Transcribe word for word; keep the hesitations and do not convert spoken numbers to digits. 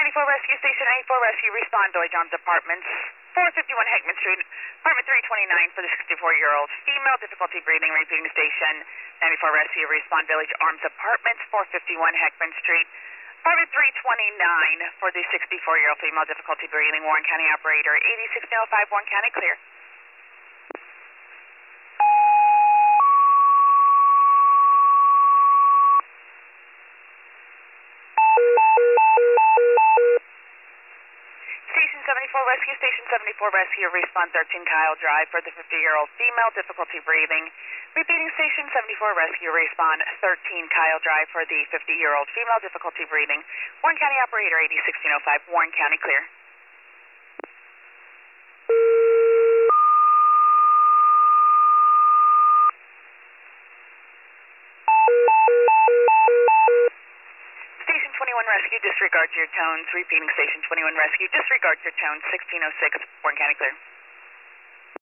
seventy-four Rescue Station ninety-four Rescue, respond Village Arms Apartments, four fifty-one Heckman Street, apartment three twenty-nine for the sixty-four-year-old female, difficulty breathing, repeating station ninety-four Rescue, respond Village Arms Apartments, four fifty-one Heckman Street, apartment three twenty-nine for the sixty-four-year-old female, difficulty breathing, Warren County operator, eighty-six oh five, Warren County, clear. Station seventy-four Rescue, Station seventy-four Rescue, respond thirteen Kyle Drive for the fifty-year-old female, difficulty breathing. Repeating Station seventy-four Rescue, respond thirteen Kyle Drive for the fifty-year-old female, difficulty breathing. Warren County operator, eighty-six oh five, Warren County, clear. Station twenty-one Rescue, disregard your tones. Repeating Station twenty-one Rescue, disregard your tones. sixteen oh six, Warren County, clear.